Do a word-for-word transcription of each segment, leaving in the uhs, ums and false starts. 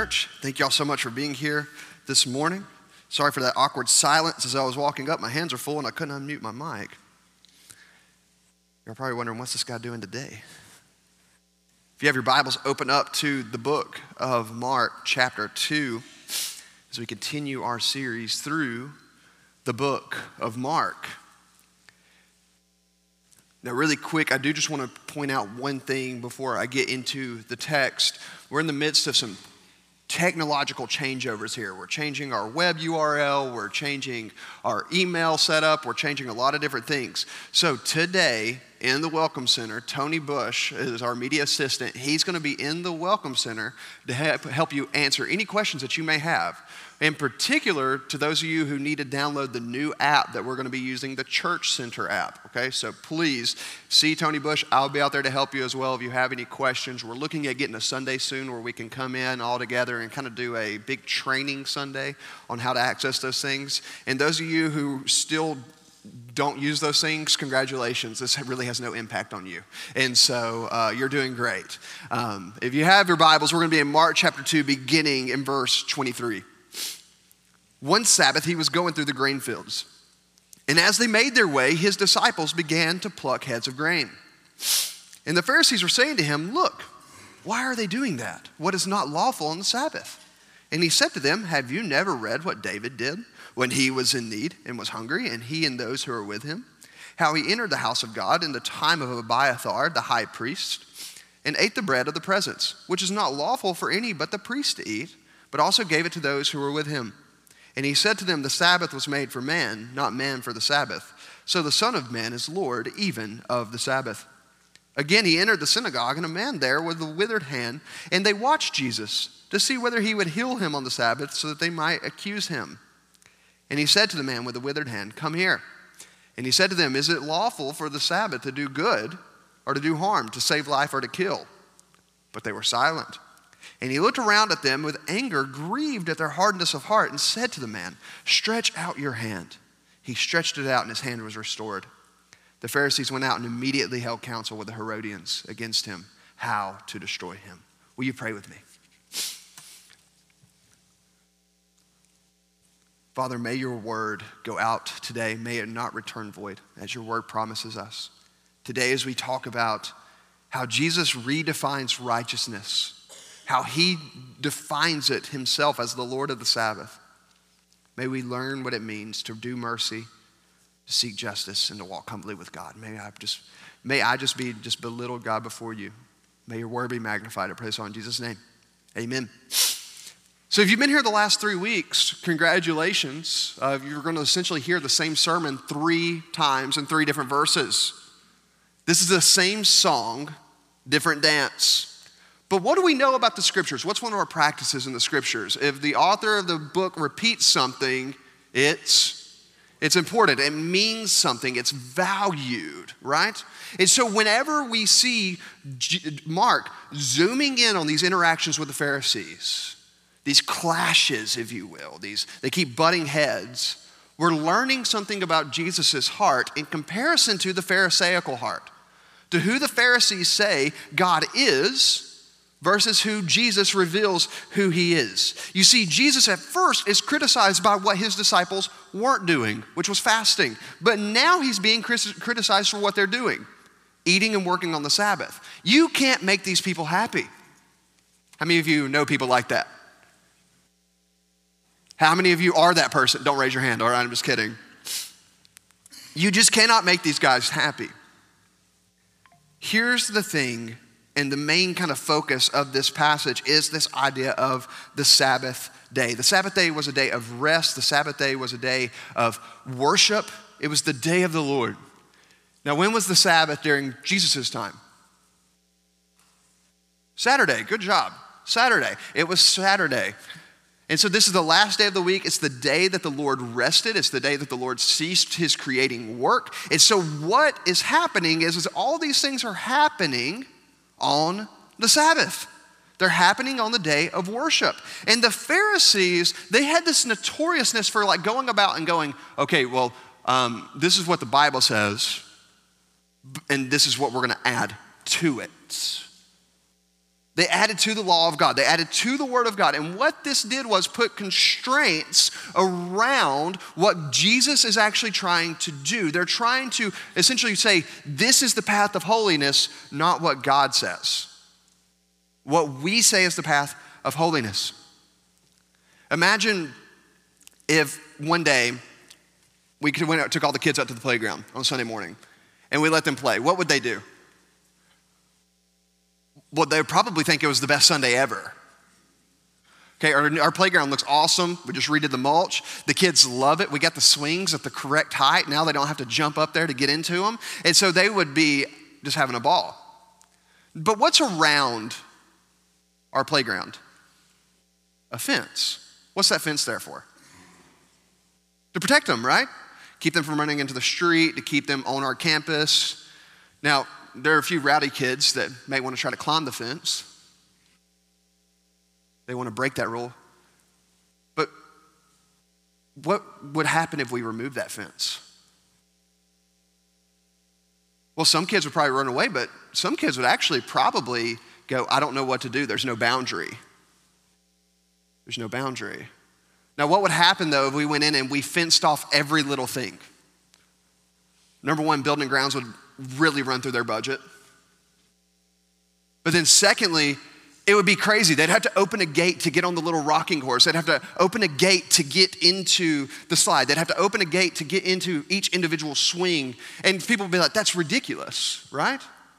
Church. Thank y'all so much for being here this morning. Sorry for that awkward silence as I was walking up. My hands are full and I couldn't unmute my mic. You're probably wondering, what's this guy doing today? If you have your Bibles, open up to the book of Mark, chapter two, as we continue our series through the book of Mark. Now, really quick, I do just want to point out one thing before I get into the text. We're in the midst of some technological changeovers here. We're changing our web U R L, we're changing our email setup, we're changing a lot of different things. So today, in the Welcome Center, Tony Bush is our media assistant. He's going to be in the Welcome Center to help you answer any questions that you may have. In particular, to those of you who need to download the new app that we're going to be using, the Church Center app, okay? So please see Tony Bush. I'll be out there to help you as well if you have any questions. We're looking at getting a Sunday soon where we can come in all together and kind of do a big training Sunday on how to access those things. And those of you who still don't use those things, congratulations. This really has no impact on you. And so uh, you're doing great. Um, if you have your Bibles, we're going to be in Mark chapter two, beginning in verse twenty-three. One Sabbath, he was going through the grain fields. And as they made their way, his disciples began to pluck heads of grain. And the Pharisees were saying to him, "Look, why are they doing that? What is not lawful on the Sabbath?" And he said to them, "Have you never read what David did when he was in need and was hungry, and he and those who were with him? How he entered the house of God in the time of Abiathar, the high priest, and ate the bread of the presence, which is not lawful for any but the priest to eat, but also gave it to those who were with him. And he said to them, the Sabbath was made for man, not man for the Sabbath. So the Son of Man is Lord even of the Sabbath." Again, he entered the synagogue, and a man there with a withered hand, and they watched Jesus to see whether he would heal him on the Sabbath so that they might accuse him. And he said to the man with the withered hand, "Come here." And he said to them, "Is it lawful for the Sabbath to do good or to do harm, to save life or to kill?" But they were silent. And he looked around at them with anger, grieved at their hardness of heart, and said to the man, "Stretch out your hand." He stretched it out, and his hand was restored. The Pharisees went out and immediately held counsel with the Herodians against him, how to destroy him. Will you pray with me? Father, may your word go out today. May it not return void, as your word promises us. Today, as we talk about how Jesus redefines righteousness, how he defines it himself as the Lord of the Sabbath, may we learn what it means to do mercy, to seek justice, and to walk humbly with God. May I just, may I just be just belittled, God, before you. May your word be magnified. I pray this all in Jesus' name. Amen. So if you've been here the last three weeks, congratulations. Uh, you're going to essentially hear the same sermon three times in three different verses. This is the same song, different dance. But what do we know about the scriptures? What's one of our practices in the scriptures? If the author of the book repeats something, it's, it's important. It means something. It's valued, right? And so whenever we see Mark zooming in on these interactions with the Pharisees, these clashes, if you will, these they keep butting heads, we're learning something about Jesus' heart in comparison to the Pharisaical heart, to who the Pharisees say God is versus who Jesus reveals who he is. You see, Jesus at first is criticized by what his disciples weren't doing, which was fasting. But now he's being criticized for what they're doing, eating and working on the Sabbath. You can't make these people happy. How many of you know people like that? How many of you are that person? Don't raise your hand, all right? I'm just kidding. You just cannot make these guys happy. Here's the thing, and the main kind of focus of this passage is this idea of the Sabbath day. The Sabbath day was a day of rest. The Sabbath day was a day of worship. It was the day of the Lord. Now, when was the Sabbath during Jesus' time? Saturday. Good job. Saturday. It was Saturday. And so this is the last day of the week. It's the day that the Lord rested. It's the day that the Lord ceased his creating work. And so what is happening is, is all these things are happening on the Sabbath. They're happening on the day of worship. And the Pharisees, they had this notoriousness for like going about and going, okay, well, um, this is what the Bible says, and this is what we're going to add to it. They added to the law of God. They added to the word of God. And what this did was put constraints around what Jesus is actually trying to do. They're trying to essentially say, this is the path of holiness, not what God says. What we say is the path of holiness. Imagine if one day we could went out, took all the kids out to the playground on Sunday morning and we let them play. What would they do? Well, they would probably think it was the best Sunday ever. Okay, our, our playground looks awesome. We just redid the mulch. The kids love it. We got the swings at the correct height. Now they don't have to jump up there to get into them. And so they would be just having a ball. But what's around our playground? A fence. What's that fence there for? To protect them, right? Keep them from running into the street, to keep them on our campus. Now, there are a few rowdy kids that may want to try to climb the fence. They want to break that rule. But what would happen if we removed that fence? Well, some kids would probably run away, but some kids would actually probably go, I don't know what to do. There's no boundary. There's no boundary. Now, what would happen, though, if we went in and we fenced off every little thing? Number one, building and grounds would really run through their budget. But then secondly, it would be crazy. They'd have to open a gate to get on the little rocking horse. They'd have to open a gate to get into the slide. They'd have to open a gate to get into each individual swing. And people would be like, that's ridiculous, right?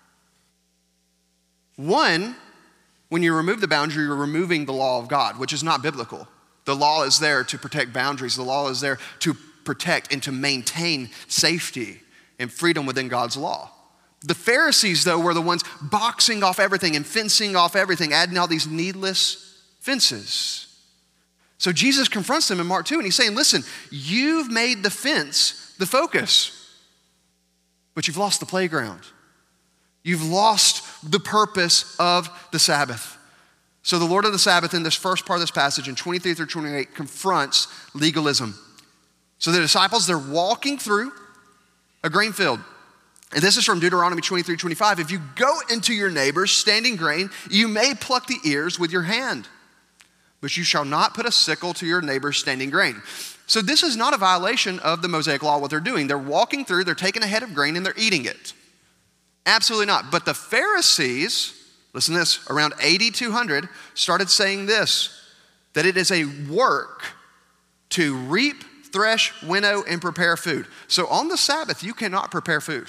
One, when you remove the boundary, you're removing the law of God, which is not biblical. The law is there to protect boundaries. The law is there to protect and to maintain safety and freedom within God's law. The Pharisees, though, were the ones boxing off everything and fencing off everything, adding all these needless fences. So Jesus confronts them in Mark two, and he's saying, listen, you've made the fence the focus, but you've lost the playground. You've lost the purpose of the Sabbath. So the Lord of the Sabbath in this first part of this passage in twenty-three through twenty-eight confronts legalism. So the disciples, they're walking through a grain field. And this is from Deuteronomy twenty-three twenty-five. If you go into your neighbor's standing grain, you may pluck the ears with your hand, but you shall not put a sickle to your neighbor's standing grain. So this is not a violation of the Mosaic law, what they're doing. They're walking through, they're taking a head of grain and they're eating it. Absolutely not. But the Pharisees, listen to this, around eighty, two hundred, started saying this, that it is a work to reap, thresh, winnow, and prepare food. So on the Sabbath, you cannot prepare food.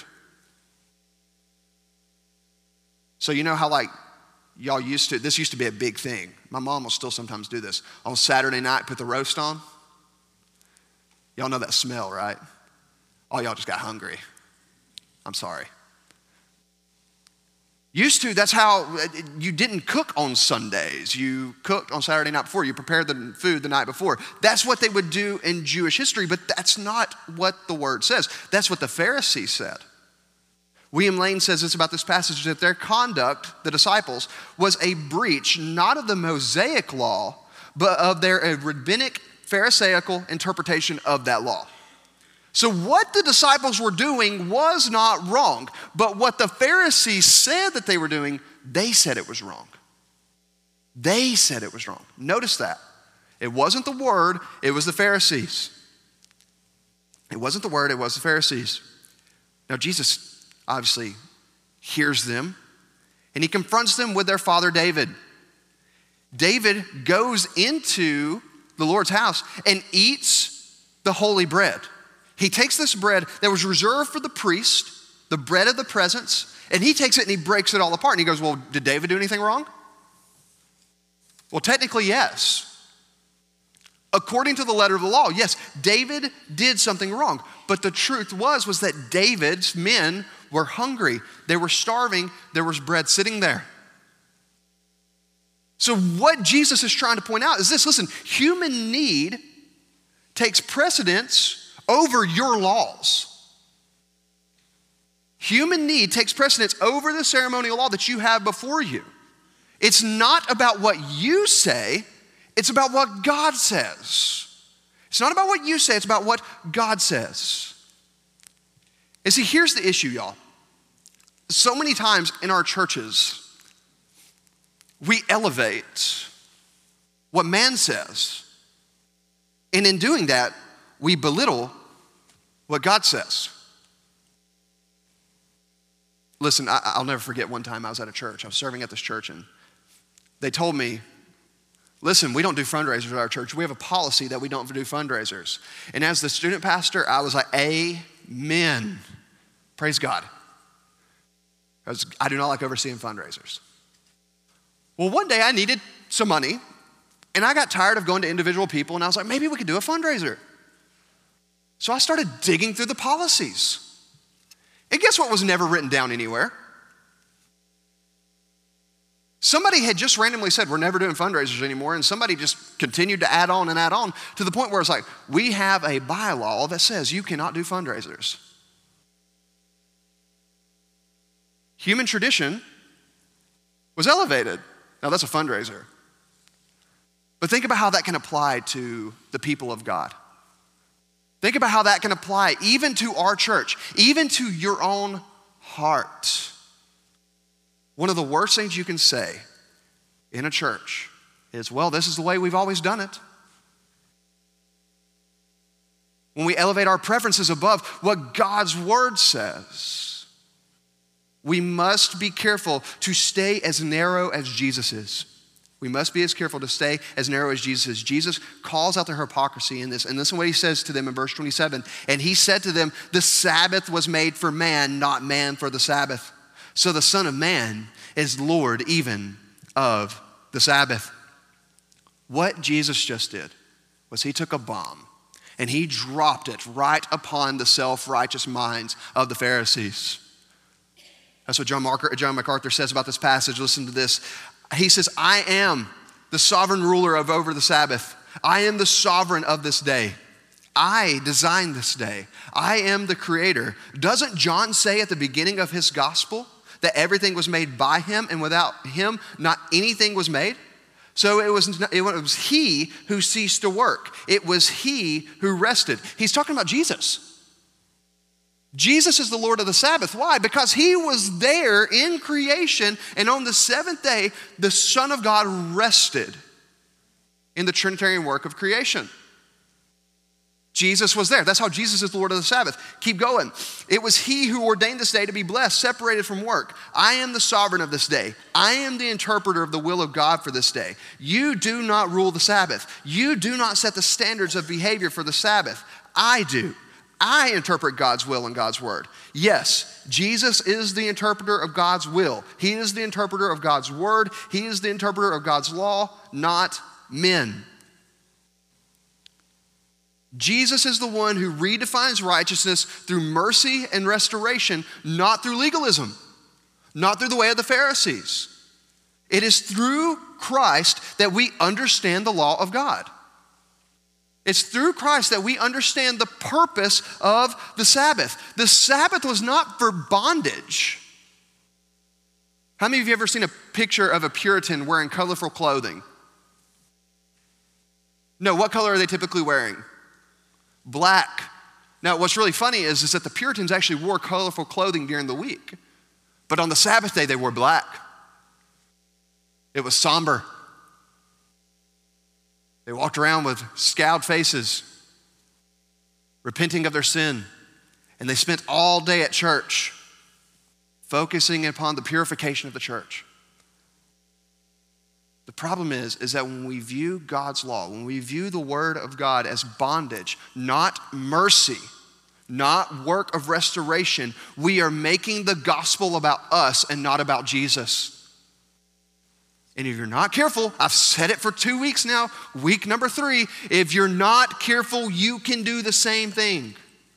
So you know how like y'all used to, this used to be a big thing. My mom will still sometimes do this. On Saturday night, put the roast on. Y'all know that smell, right? Oh, y'all just got hungry. I'm sorry. Used to, that's how, you didn't cook on Sundays. You cooked on Saturday night before. You prepared the food the night before. That's what they would do in Jewish history, but that's not what the word says. That's what the Pharisees said. William Lane says this about this passage, that their conduct, the disciples, was a breach, not of the Mosaic law, but of their rabbinic, Pharisaical interpretation of that law. So what the disciples were doing was not wrong, but what the Pharisees said that they were doing, they said it was wrong. They said it was wrong. Notice that. It wasn't the word, it was the Pharisees. It wasn't the word, it was the Pharisees. Now Jesus obviously hears them, and he confronts them with their father David. David goes into the Lord's house and eats the holy bread. He takes this bread that was reserved for the priest, the bread of the presence, and he takes it and he breaks it all apart. And he goes, well, did David do anything wrong? Well, technically, yes. According to the letter of the law, yes, David did something wrong. But the truth was, was that David's men were hungry. They were starving. There was bread sitting there. So what Jesus is trying to point out is this. Listen, human need takes precedence over your laws. Human need takes precedence over the ceremonial law that you have before you. It's not about what you say, it's about what God says. It's not about what you say, it's about what God says. And see, here's the issue, y'all. So many times in our churches, we elevate what man says. And in doing that, we belittle what God says. Listen, I, I'll never forget one time I was at a church. I was serving at this church, and they told me, listen, we don't do fundraisers at our church. We have a policy that we don't do fundraisers. And as the student pastor, I was like, amen. Praise God. I, was, I do not like overseeing fundraisers. Well, one day I needed some money, and I got tired of going to individual people, and I was like, maybe we could do a fundraiser. So I started digging through the policies. And guess what was never written down anywhere? Somebody had just randomly said, we're never doing fundraisers anymore, and somebody just continued to add on and add on to the point where it's like, we have a bylaw that says you cannot do fundraisers. Human tradition was elevated. Now that's a fundraiser. But think about how that can apply to the people of God. Think about how that can apply even to our church, even to your own heart. One of the worst things you can say in a church is, well, this is the way we've always done it. When we elevate our preferences above what God's word says, we must be careful to stay as narrow as Jesus is. We must be as careful to stay as narrow as Jesus is. Jesus calls out the hypocrisy in this. And listen to what he says to them in verse twenty-seven. And he said to them, the Sabbath was made for man, not man for the Sabbath. So the Son of Man is Lord even of the Sabbath. What Jesus just did was he took a bomb and he dropped it right upon the self-righteous minds of the Pharisees. That's what John, Marker, John MacArthur says about this passage. Listen to this. He says, I am the sovereign ruler of over the Sabbath. I am the sovereign of this day. I designed this day. I am the creator. Doesn't John say at the beginning of his gospel that everything was made by him, and without him, not anything was made? So it was, it was he who ceased to work. It was he who rested. He's talking about Jesus. Jesus is the Lord of the Sabbath. Why? Because he was there in creation, and on the seventh day, the Son of God rested in the Trinitarian work of creation. Jesus was there. That's how Jesus is the Lord of the Sabbath. Keep going. It was he who ordained this day to be blessed, separated from work. I am the sovereign of this day. I am the interpreter of the will of God for this day. You do not rule the Sabbath. You do not set the standards of behavior for the Sabbath. I do. I interpret God's will and God's word. Yes, Jesus is the interpreter of God's will. He is the interpreter of God's word. He is the interpreter of God's law, not men. Jesus is the one who redefines righteousness through mercy and restoration, not through legalism, not through the way of the Pharisees. It is through Christ that we understand the law of God. It's through Christ that we understand the purpose of the Sabbath. The Sabbath was not for bondage. How many of you have ever seen a picture of a Puritan wearing colorful clothing? No, what color are they typically wearing? Black. Now, what's really funny is, is that the Puritans actually wore colorful clothing during the week, but on the Sabbath day, they wore black. It was somber. They walked around with scowled faces, repenting of their sin, and they spent all day at church focusing upon the purification of the church. The problem is, is that when we view God's law, when we view the word of God as bondage, not mercy, not work of restoration, we are making the gospel about us and not about Jesus. And if you're not careful, I've said it for two weeks now, week number three, if you're not careful, you can do the same thing.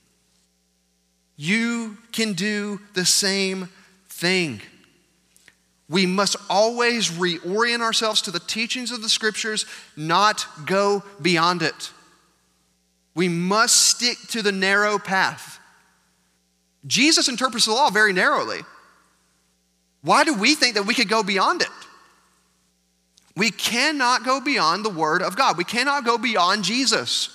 You can do the same thing. We must always reorient ourselves to the teachings of the scriptures, not go beyond it. We must stick to the narrow path. Jesus interprets the law very narrowly. Why do we think that we could go beyond it? We cannot go beyond the word of God. We cannot go beyond Jesus.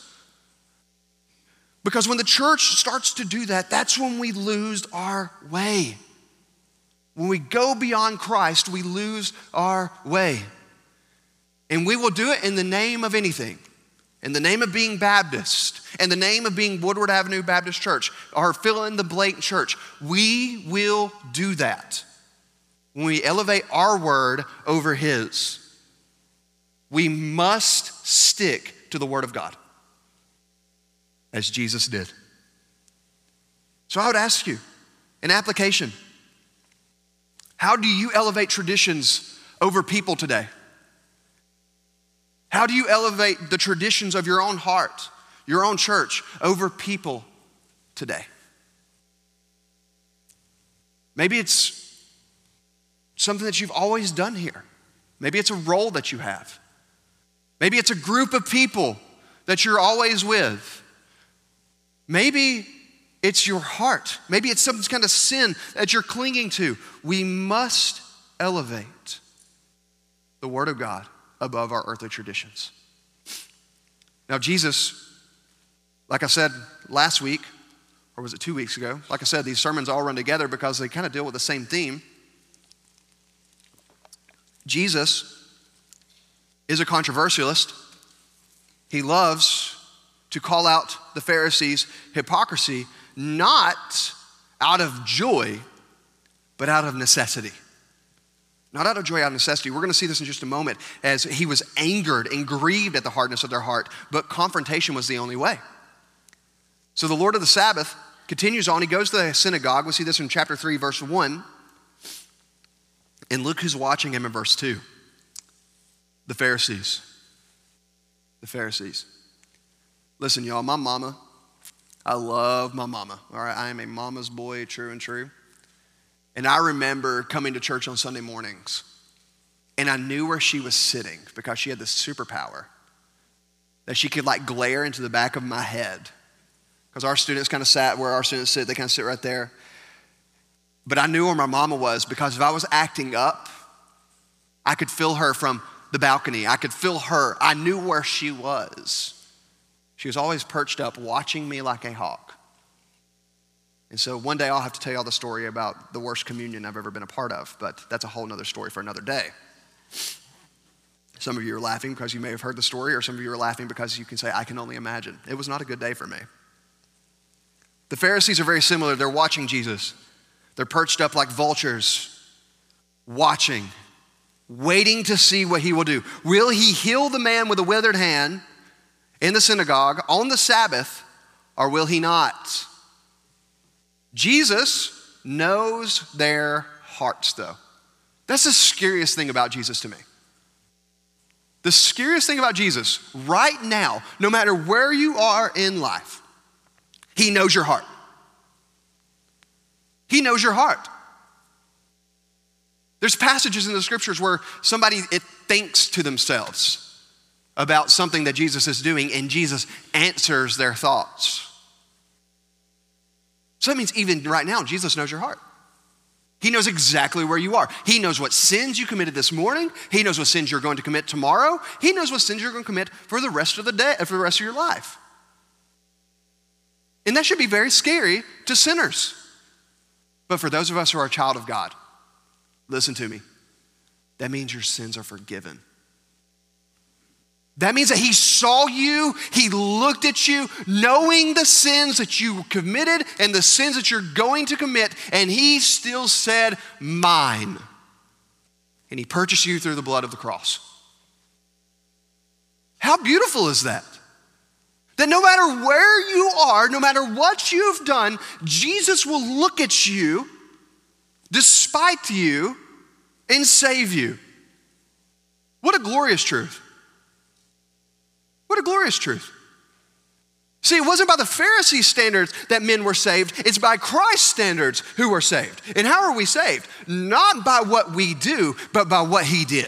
Because when the church starts to do that, that's when we lose our way. When we go beyond Christ, we lose our way. And we will do it in the name of anything. In the name of being Baptist, in the name of being Woodward Avenue Baptist Church, or fill in the blank church. We will do that when we elevate our word over his. We must stick to the word of God, as Jesus did. So I would ask you, an application, how do you elevate traditions over people today? How do you elevate the traditions of your own heart, your own church, over people today? Maybe it's something that you've always done here. Maybe it's a role that you have. Maybe it's a group of people that you're always with. Maybe it's your heart. Maybe it's some kind of sin that you're clinging to. We must elevate the Word of God above our earthly traditions. Now, Jesus, like I said last week, or was it two weeks ago? Like I said, these sermons all run together because they kind of deal with the same theme. Jesus is a controversialist. He loves to call out the Pharisees' hypocrisy, not out of joy, but out of necessity. Not out of joy, out of necessity. We're going to see this in just a moment, as he was angered and grieved at the hardness of their heart, but confrontation was the only way. So the Lord of the Sabbath continues on. He goes to the synagogue. We see this in chapter three, verse one. And look who's watching him in verse two. The Pharisees. The Pharisees. Listen, y'all, my mama, I love my mama. All right, I am a mama's boy, true and true. And I remember coming to church on Sunday mornings, and I knew where she was sitting because she had this superpower that she could like glare into the back of my head. Because our students kind of sat where our students sit, they kind of sit right there. But I knew where my mama was, because if I was acting up, I could feel her from the balcony. I could feel her. I knew where she was. She was always perched up watching me like a hawk. And so one day I'll have to tell you all the story about the worst communion I've ever been a part of, but that's a whole nother story for another day. Some of you are laughing because you may have heard the story, or some of you are laughing because you can say, I can only imagine. It was not a good day for me. The Pharisees are very similar. They're watching Jesus. They're perched up like vultures, watching, waiting to see what he will do. Will he heal the man with a withered hand in the synagogue on the Sabbath, or will he not? Jesus knows their hearts, though. That's the scariest thing about Jesus to me. The scariest thing about Jesus right now, no matter where you are in life, he knows your heart. He knows your heart. There's passages in the scriptures where somebody it thinks to themselves about something that Jesus is doing, and Jesus answers their thoughts. So that means even right now, Jesus knows your heart. He knows exactly where you are. He knows what sins you committed this morning. He knows what sins you're going to commit tomorrow. He knows what sins you're going to commit for the rest of the day, for the rest of your life. And that should be very scary to sinners. But for those of us who are a child of God, listen to me. That means your sins are forgiven. That means that he saw you, he looked at you, knowing the sins that you committed and the sins that you're going to commit, and he still said, mine. And he purchased you through the blood of the cross. How beautiful is that? That no matter where you are, no matter what you've done, Jesus will look at you, despite you, and save you. What a glorious truth. What a glorious truth. See, it wasn't by the Pharisee standards that men were saved. It's by Christ's standards who were saved. And how are we saved? Not by what we do, but by what he did.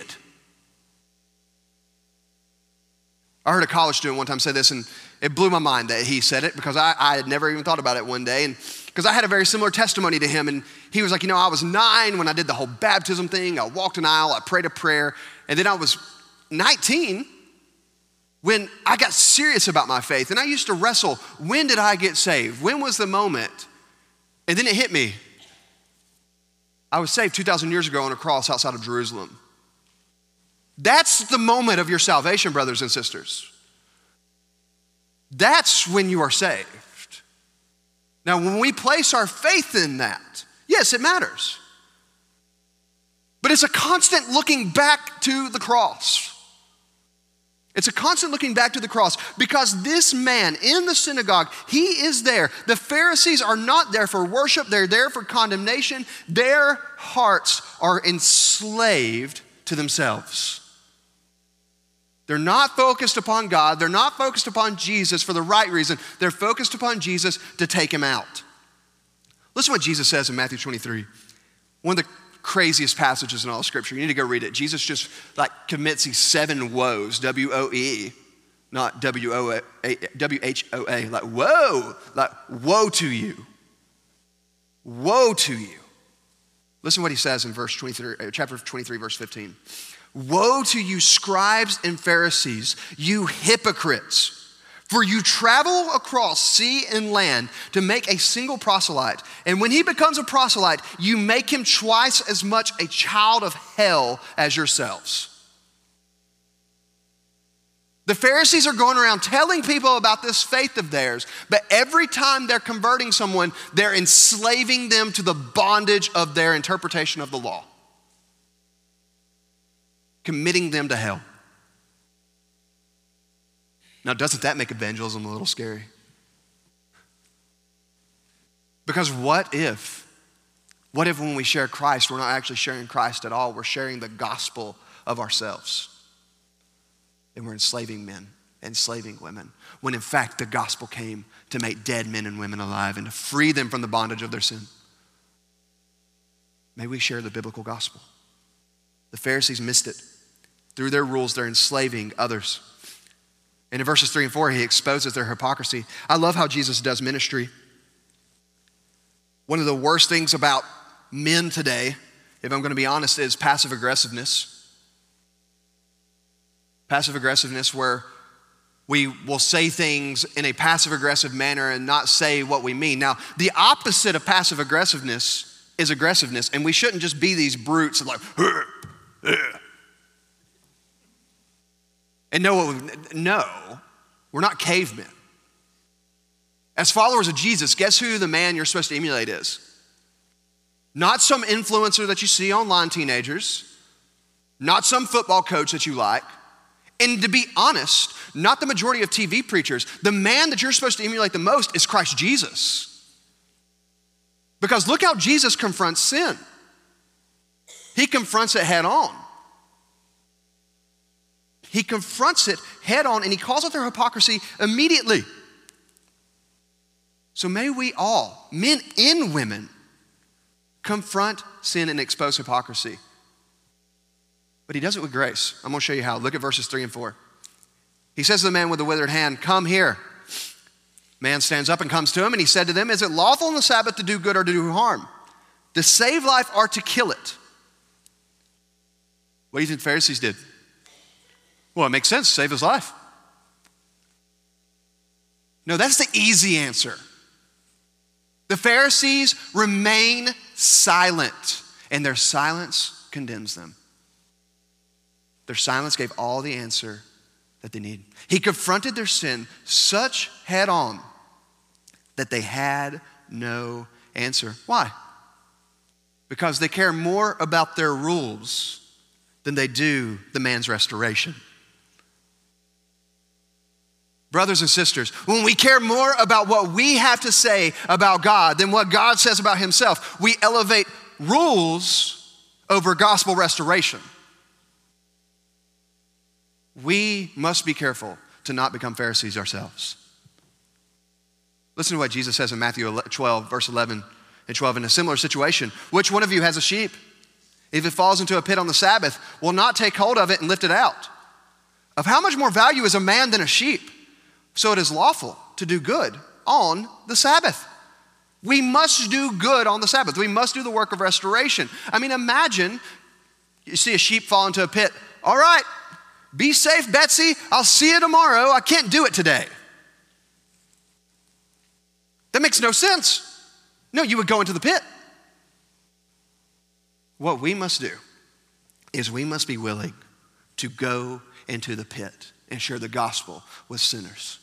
I heard a college student one time say this, and it blew my mind that he said it, because I, I had never even thought about it one day. And because I had a very similar testimony to him. And he was like, you know, I was nine when I did the whole baptism thing. I walked an aisle, I prayed a prayer. And then I was nineteen when I got serious about my faith. And I used to wrestle, when did I get saved? When was the moment? And then it hit me. I was saved two thousand years ago on a cross outside of Jerusalem. That's the moment of your salvation, brothers and sisters. That's when you are saved. Now, when we place our faith in that, yes, it matters. But it's a constant looking back to the cross. It's a constant looking back to the cross because this man in the synagogue, he is there. The Pharisees are not there for worship. They're there for condemnation. Their hearts are enslaved to themselves. They're not focused upon God. They're not focused upon Jesus for the right reason. They're focused upon Jesus to take him out. Listen to what Jesus says in Matthew twenty-three. One of the craziest passages in all of Scripture. You need to go read it. Jesus just like commits these seven woes, W O E, not W O A, W H O A, like whoa, like woe to you. Woe to you. Listen to what he says in verse twenty-three, chapter twenty-three, verse fifteen. Woe to you, scribes and Pharisees, you hypocrites, for you travel across sea and land to make a single proselyte. And when he becomes a proselyte, you make him twice as much a child of hell as yourselves. The Pharisees are going around telling people about this faith of theirs, but every time they're converting someone, they're enslaving them to the bondage of their interpretation of the law, committing them to hell. Now, doesn't that make evangelism a little scary? Because what if, what if when we share Christ, we're not actually sharing Christ at all, we're sharing the gospel of ourselves? And we're enslaving men, enslaving women, when in fact the gospel came to make dead men and women alive and to free them from the bondage of their sin. May we share the biblical gospel. The Pharisees missed it. Through their rules, they're enslaving others. And in verses three and four, he exposes their hypocrisy. I love how Jesus does ministry. One of the worst things about men today, if I'm going to be honest, is passive aggressiveness. Passive aggressiveness where we will say things in a passive aggressive manner and not say what we mean. Now, the opposite of passive aggressiveness is aggressiveness, and we shouldn't just be these brutes like, "Ugh, ugh." And no, no, we're not cavemen. As followers of Jesus, guess who the man you're supposed to emulate is? Not some influencer that you see online, teenagers. Not some football coach that you like. And to be honest, not the majority of T V preachers. The man that you're supposed to emulate the most is Christ Jesus. Because look how Jesus confronts sin. He confronts it head on. He confronts it head on and he calls out their hypocrisy immediately. So may we all, men and women, confront sin and expose hypocrisy. But he does it with grace. I'm going to show you how. Look at verses three and four. He says to the man with the withered hand, "Come here." Man stands up and comes to him, and he said to them, "Is it lawful on the Sabbath to do good or to do harm? To save life or to kill it?" What do you think the Pharisees did? Well, it makes sense, save his life. No, that's the easy answer. The Pharisees remain silent, and their silence condemns them. Their silence gave all the answer that they need. He confronted their sin such head on that they had no answer. Why? Because they care more about their rules than they do the man's restoration. Brothers and sisters, when we care more about what we have to say about God than what God says about himself, we elevate rules over gospel restoration. We must be careful to not become Pharisees ourselves. Listen to what Jesus says in Matthew twelve, verse eleven and twelve. In a similar situation, which one of you has a sheep? If it falls into a pit on the Sabbath, will not take hold of it and lift it out? Of how much more value is a man than a sheep? So it is lawful to do good on the Sabbath. We must do good on the Sabbath. We must do the work of restoration. I mean, imagine you see a sheep fall into a pit. All right, be safe, Betsy. I'll see you tomorrow. I can't do it today. That makes no sense. No, you would go into the pit. What we must do is we must be willing to go into the pit and share the gospel with sinners.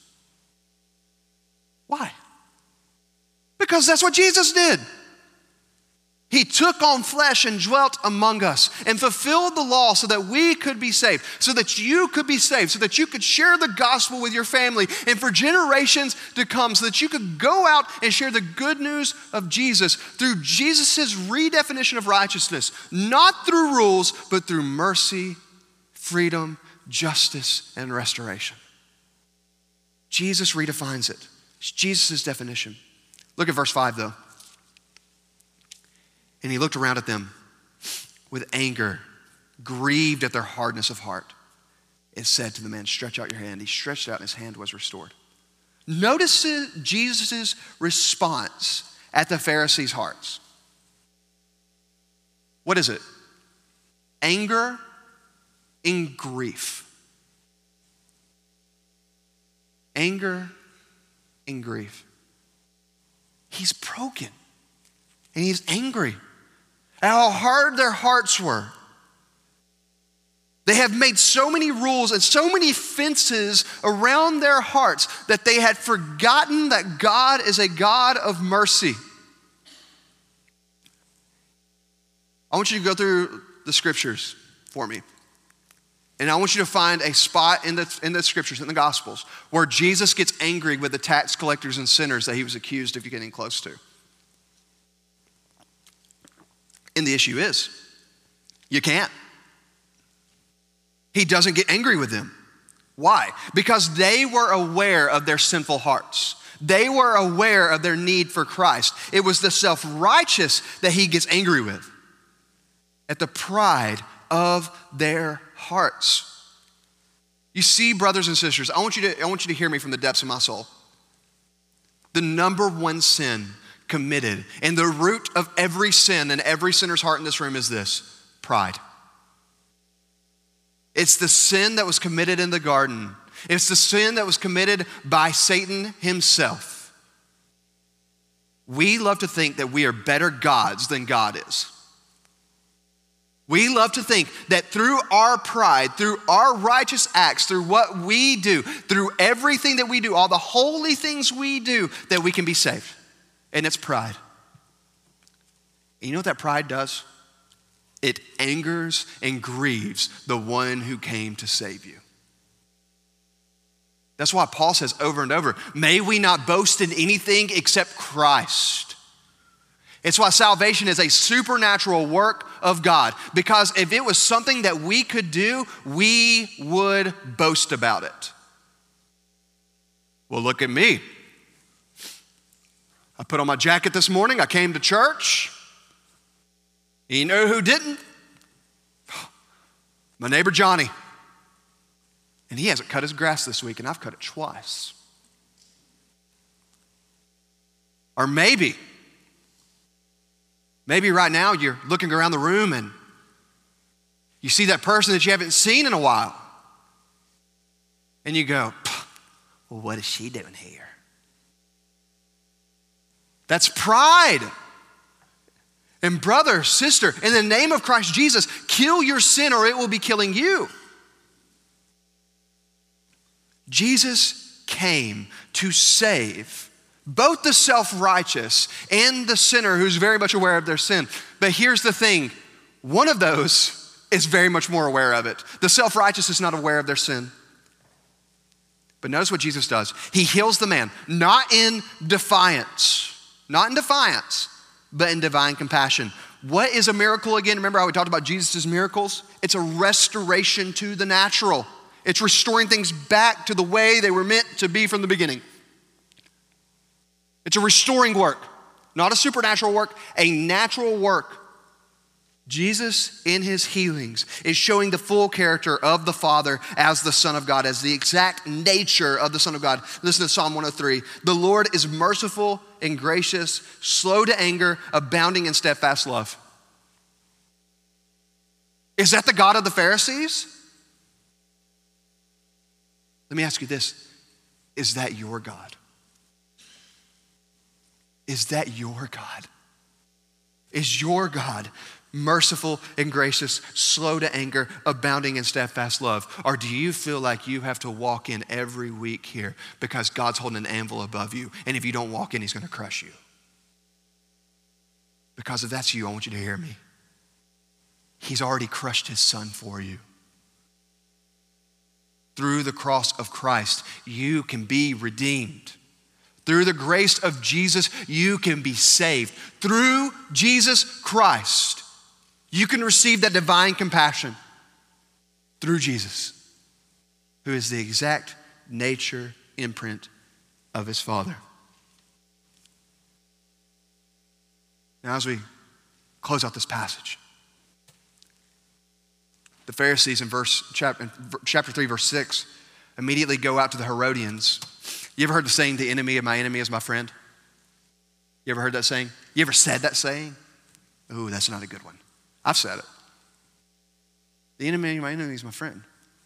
Why? Because that's what Jesus did. He took on flesh and dwelt among us and fulfilled the law so that we could be saved, so that you could be saved, so that you could share the gospel with your family and for generations to come, so that you could go out and share the good news of Jesus through Jesus' redefinition of righteousness, not through rules, but through mercy, freedom, justice, and restoration. Jesus redefines it. It's Jesus' definition. Look at verse five though. And he looked around at them with anger, grieved at their hardness of heart, and said to the man, stretch out your hand. He stretched out and his hand was restored. Notice Jesus' response at the Pharisees' hearts. What is it? Anger and grief. Anger and grief. He's broken and he's angry at how hard their hearts were. They have made so many rules and so many fences around their hearts that they had forgotten that God is a God of mercy. I want you to go through the scriptures for me. And I want you to find a spot in the, in the scriptures, in the Gospels, where Jesus gets angry with the tax collectors and sinners that he was accused of getting close to. And the issue is, you can't. He doesn't get angry with them. Why? Because they were aware of their sinful hearts. They were aware of their need for Christ. It was the self-righteous that he gets angry with, at the pride of their hearts. You see, brothers and sisters, I want you to, I want you to hear me from the depths of my soul. The number one sin committed, and the root of every sin in every sinner's heart in this room is this: pride. It's the sin that was committed in the garden. It's the sin that was committed by Satan himself. We love to think that we are better gods than God is. We love to think that through our pride, through our righteous acts, through what we do, through everything that we do, all the holy things we do, that we can be saved. And it's pride. And you know what that pride does? It angers and grieves the one who came to save you. That's why Paul says over and over, may we not boast in anything except Christ. It's why salvation is a supernatural work of God. Because if it was something that we could do, we would boast about it. Well, look at me. I put on my jacket this morning. I came to church. You know who didn't? My neighbor Johnny. And he hasn't cut his grass this week, and I've cut it twice. Or maybe, maybe right now you're looking around the room and you see that person that you haven't seen in a while. And you go, well, what is she doing here? That's pride. And brother, sister, in the name of Christ Jesus, kill your sin or it will be killing you. Jesus came to save both the self-righteous and the sinner who's very much aware of their sin. But here's the thing, one of those is very much more aware of it. The self-righteous is not aware of their sin. But notice what Jesus does. He heals the man, not in defiance, not in defiance, but in divine compassion. What is a miracle again? Remember how we talked about Jesus' miracles? It's a restoration to the natural. It's restoring things back to the way they were meant to be from the beginning. It's a restoring work, not a supernatural work, a natural work. Jesus, in his healings, is showing the full character of the Father as the Son of God, as the exact nature of the Son of God. Listen to Psalm one oh three. The Lord is merciful and gracious, slow to anger, abounding in steadfast love. Is that the God of the Pharisees? Let me ask you this. Is that your God? Is that your God? Is your God merciful and gracious, slow to anger, abounding in steadfast love? Or do you feel like you have to walk in every week here because God's holding an anvil above you, and if you don't walk in, he's going to crush you? Because if that's you, I want you to hear me. He's already crushed his son for you. Through the cross of Christ, you can be redeemed. Through the grace of Jesus, you can be saved. Through Jesus Christ, you can receive that divine compassion. Through Jesus, who is the exact nature imprint of his Father. Now, as we close out this passage, the Pharisees in verse chapter, chapter three, verse six, immediately go out to the Herodians. You ever heard the saying, the enemy of my enemy is my friend? You ever heard that saying? You ever said that saying? Ooh, that's not a good one. I've said it. The enemy of my enemy is my friend.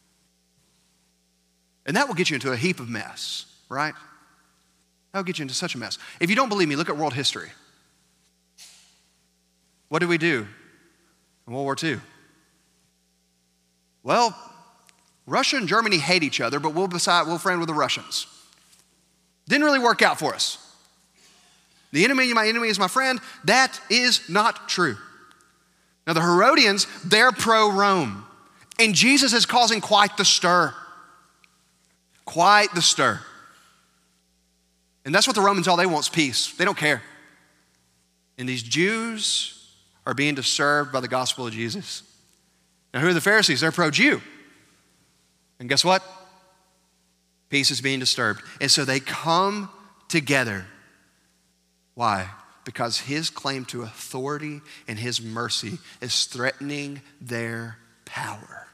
And that will get you into a heap of mess, right? That will get you into such a mess. If you don't believe me, look at world history. What did we do in World War Two? Well, Russia and Germany hate each other, but we'll decide we'll friend with the Russians. Didn't really work out for us. The enemy of my enemy is my friend. That is not true. Now the Herodians, they're pro-Rome. And Jesus is causing quite the stir. Quite the stir. And that's what the Romans, all they want is peace. They don't care. And these Jews are being disturbed by the gospel of Jesus. Now who are the Pharisees? They're pro-Jew. And guess what? Peace is being disturbed. And so they come together. Why? Because his claim to authority and his mercy is threatening their power.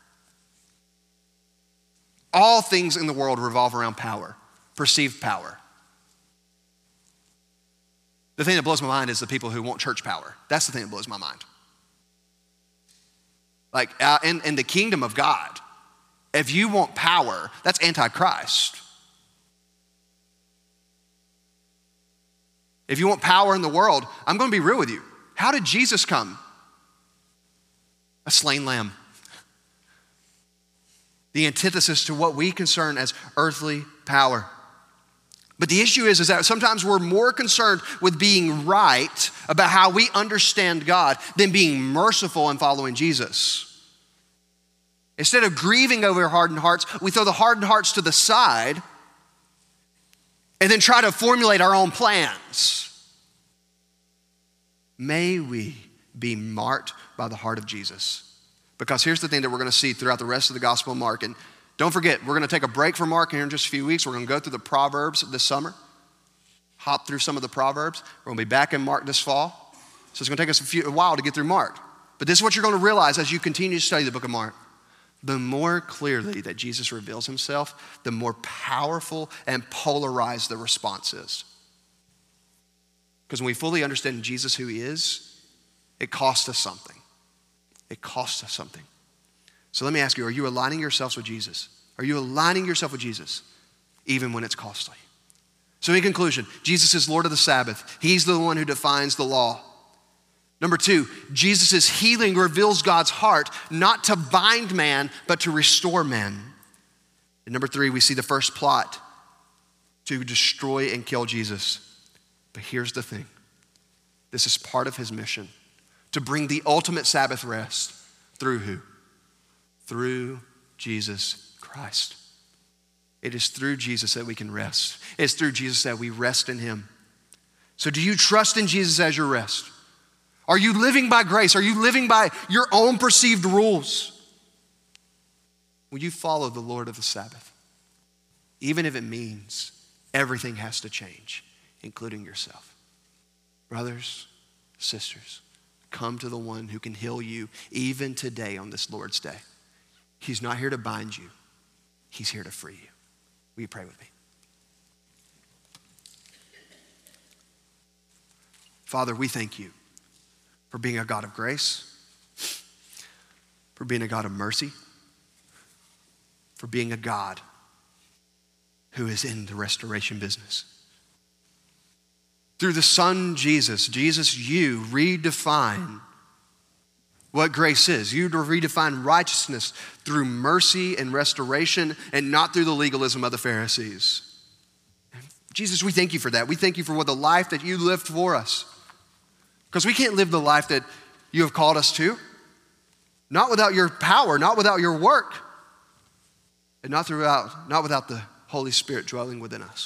All things in the world revolve around power, perceived power. The thing that blows my mind is the people who want church power. That's the thing that blows my mind. Like uh, in, in the kingdom of God, if you want power, that's anti-Christ. If you want power in the world, I'm going to be real with you. How did Jesus come? A slain lamb. The antithesis to what we concern as earthly power. But the issue is, is that sometimes we're more concerned with being right about how we understand God than being merciful and following Jesus. Instead of grieving over hardened hearts, we throw the hardened hearts to the side and then try to formulate our own plans. May we be marked by the heart of Jesus. Because here's the thing that we're going to see throughout the rest of the Gospel of Mark. And don't forget, we're going to take a break from Mark here in just a few weeks. We're going to go through the Proverbs this summer, hop through some of the Proverbs. We're going to be back in Mark this fall. So it's going to take us a, few, a while to get through Mark. But this is what you're going to realize as you continue to study the book of Mark. The more clearly that Jesus reveals himself, the more powerful and polarized the response is. Because when we fully understand Jesus who he is, it costs us something. It costs us something. So let me ask you, are you aligning yourselves with Jesus? Are you aligning yourself with Jesus even when it's costly? So in conclusion, Jesus is Lord of the Sabbath. He's the one who defines the law. Number two, Jesus' healing reveals God's heart, not to bind man, but to restore man. And number three, we see the first plot to destroy and kill Jesus. But here's the thing. This is part of his mission, to bring the ultimate Sabbath rest through who? Through Jesus Christ. It is through Jesus that we can rest. It's through Jesus that we rest in him. So do you trust in Jesus as your rest? Are you living by grace? Are you living by your own perceived rules? Will you follow the Lord of the Sabbath? Even if it means everything has to change, including yourself. Brothers, sisters, come to the one who can heal you even today on this Lord's Day. He's not here to bind you. He's here to free you. Will you pray with me? Father, we thank you for being a God of grace, for being a God of mercy, for being a God who is in the restoration business. Through the Son, Jesus, Jesus, you redefine what grace is. You redefine righteousness through mercy and restoration and not through the legalism of the Pharisees. Jesus, we thank you for that. We thank you for what the life that you lived for us. Because we can't live the life that you have called us to. Not without your power, not without your work, and not throughout, not without the Holy Spirit dwelling within us.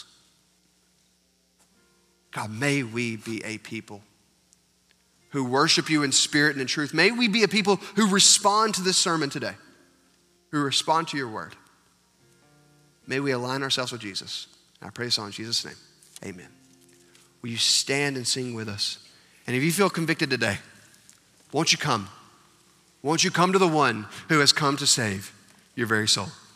God, may we be a people who worship you in spirit and in truth. May we be a people who respond to this sermon today, who respond to your word. May we align ourselves with Jesus. I pray this all in Jesus' name. Amen. Will you stand and sing with us? And if you feel convicted today, won't you come? Won't you come to the one who has come to save your very soul?